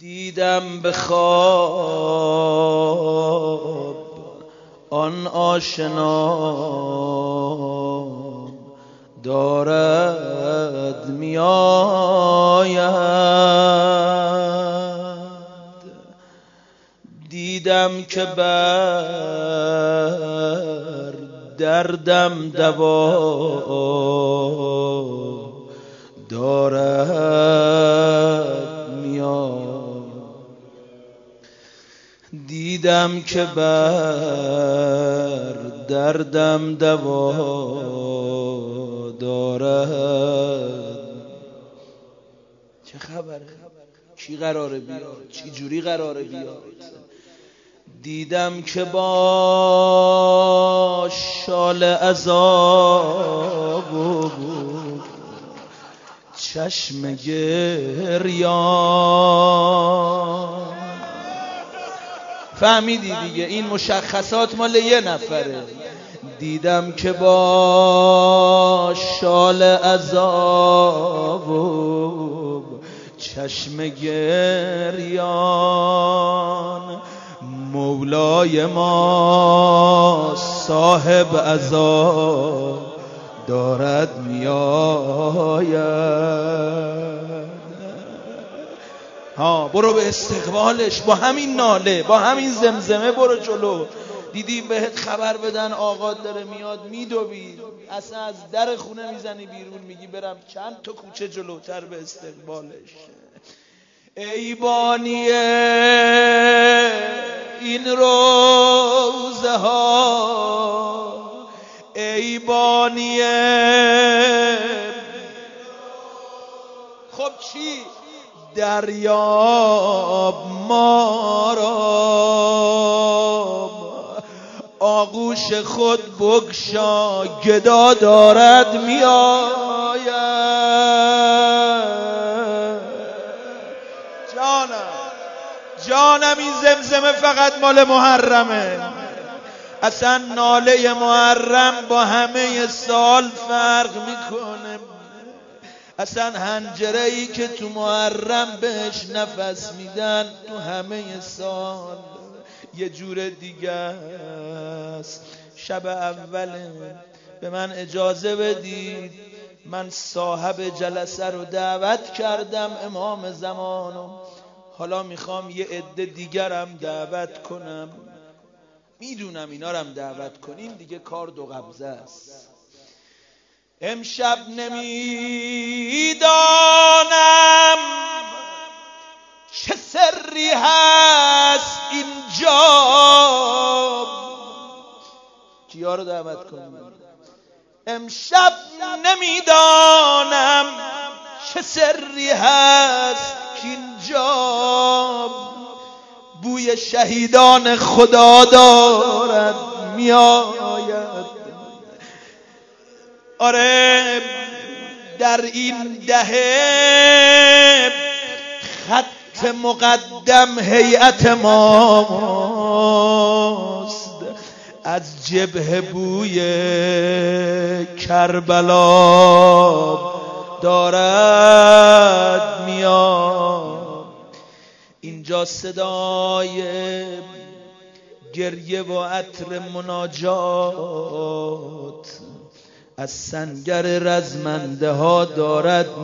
دیدم به خواب آن آشنا دارد میآید. دیدم که بر دردم دوا دارد میآید. دیدم که بر دردم دوا دارد. چه خبره؟ کی قراره بیاد؟ چی جوری قراره بیاد؟ دیدم که با شال عذاب و چشم گریان. فهمیدی دیگه، این مشخصات مال یه نفره. دیدم که با شال عذاب و چشم گریان مولای ما صاحب عذاب دارد میآید. برو به استقبالش با همین ناله، با همین زمزمه برو جلو. دیدی بهت خبر بدن آقا داره میاد، میدوی اصلا از در خونه میزنی بیرون، میگی برم چند تا کوچه جلوتر به استقبالش. ای بانی این روزه ها، ای بانی خب چی؟ دریاب ما را آغوش خود بگشا، گدا دارد میآید. جانم این زمزمه فقط مال محرمه. اصلا ناله محرم با همه سال فرق میکنه. اصلا حنجره‌ای که تو محرم بهش نفس میدن تو همه سال یه جور دیگه است. شب اوله به من اجازه بدید، من صاحب جلسه رو دعوت کردم، امام زمانو. حالا میخوام یه عده دیگرم دعوت کنم. میدونم اینا رم دعوت کنیم دیگه کار دو قبضه است. امشب نمیدانم چه سری هست اینجا. کیا رو دعوت کنم؟ امشب نمیدانم چه سری هست اینجا. بوی شهیدان خدا دارد میآید. آره در این دهه خط مقدم هیئت ماست. از جبهه بوی کربلا دارد میاد. اینجا صدای گریه و عطر مناجات از سنگر رزمنده ها دارد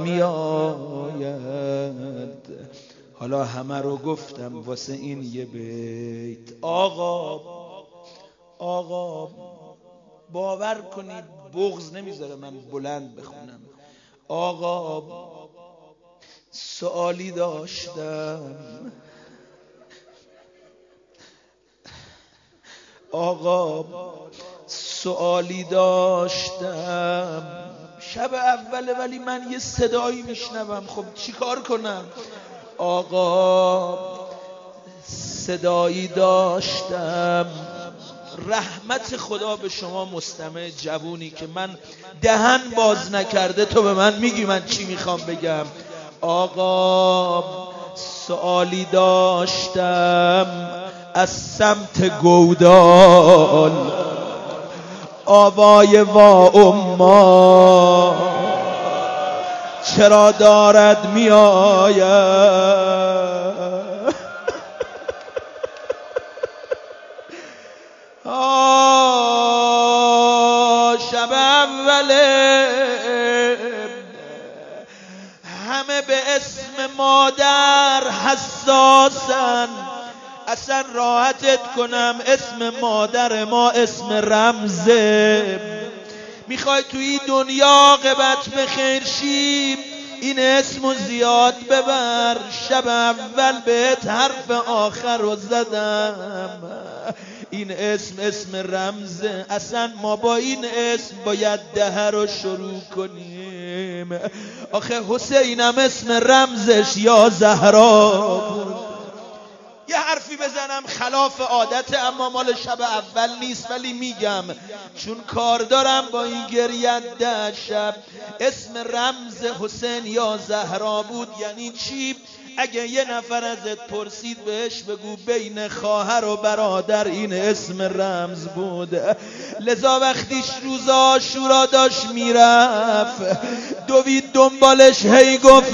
میآید. حالا همه رو گفتم واسه این یه بیت. آقا باور کنید بغض نمیذاره من بلند بخونم. آقا سوالی داشتم. شب اوله ولی من یه صدایی میشنوم. خب چی کار کنم؟ آقا صدایی داشتم. رحمت خدا به شما مستمع جوونی که من دهن باز نکرده تو به من میگی من چی میخوام بگم. آقا سوالی داشتم از سمت گودال. آوای وا اما چرا دارد می آید؟ مادر حساسن، اصلا راحتت کنم اسم مادر ما اسم رمزه. میخوای توی دنیا عاقبت به خیر شی، این اسمو زیاد ببر. شب اول بهت حرف آخر رو زدم، این اسم رمزه. اصلا ما با این اسم باید دهه رو شروع کنیم. آخه حسینم اسم رمزش یا زهرا بود. یه حرفی بزنم خلاف عادت، اما مال شب اول نیست، ولی میگم چون کار دارم با این گریه شب. اسم رمز حسین یا زهرا بود. یعنی چی؟ اگه یه نفر ازت پرسید بهش بگو بین خواهر و برادر این اسم رمز بود. لذا وقتیش روز عاشورا داشت میرفت، دوید دنبالش هی گفت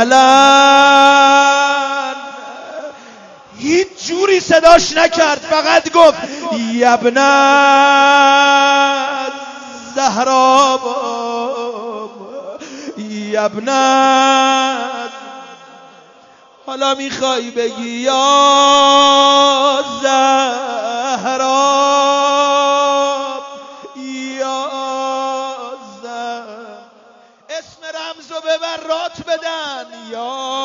مهلا، هیچ جوری صداش نکرد، فقط گفت یبن زهرا یبن. حالا میخوای بگی یا زهرا یا زهرا، اسم رمزو ببر رات بدن یا